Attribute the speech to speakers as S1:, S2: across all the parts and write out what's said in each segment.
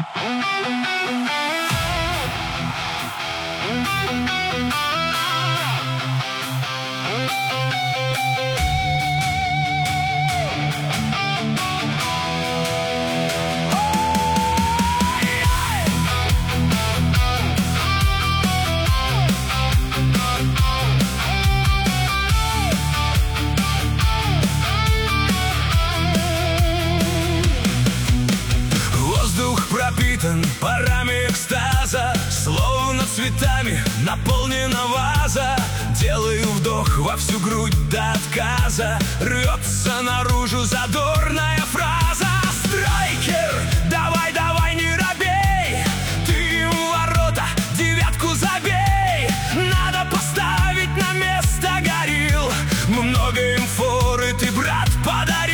S1: Пропитан парами экстаза, словно цветами наполнена ваза. Делаю вдох во всю грудь до отказа, рвется наружу задорная фраза. Страйкер, давай, давай, не робей, ты им в ворота девятку забей. Надо поставить на место горилл, много им форы ты, брат, подарил.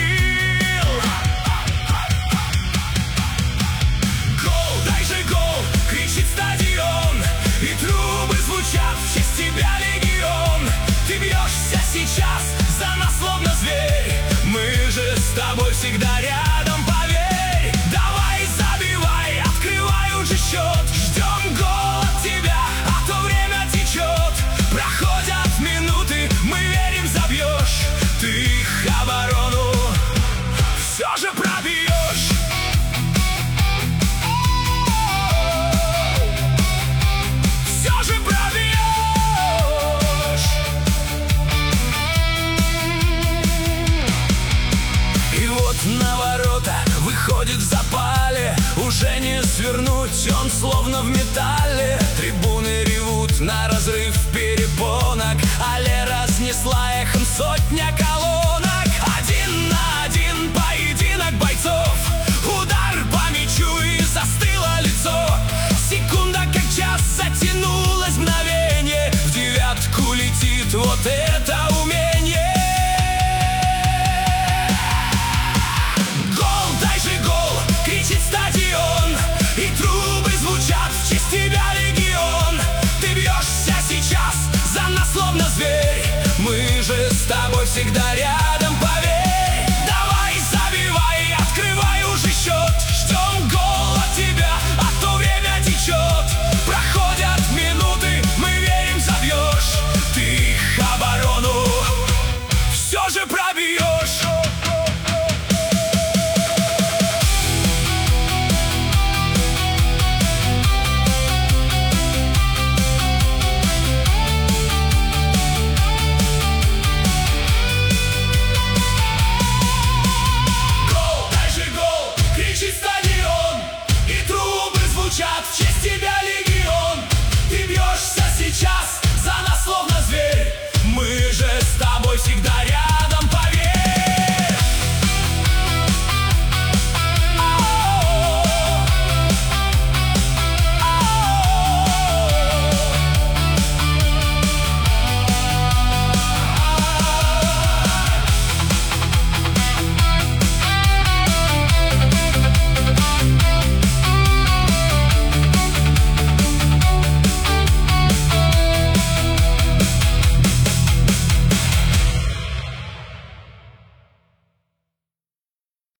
S1: Стадион, и трубы звучат в честь тебя, легион. Ты бьешься сейчас за нас, словно зверь, мы же с тобой всегда рядом, поверь. Давай, забивай, открывай уже счет, ждем гол от тебя, а то время течет. Проходят минуты, мы верим, забьешь, ты их оборону все же пробьешь. На ворота выходит в запале, уже не свернуть, он словно в металле. Трибуны ревут на разрыв перепонок, але разнесла эхом сотня колонок. 1 на 1 поединок бойцов, удар по мячу и застыло лицо. Секунда как час, затянулось мгновение, в девятку летит вот это умение. Стадион, и трубы звучат в честь тебя, легион. Ты бьешься сейчас за нас, словно зверь, мы же с тобой всегда рядом.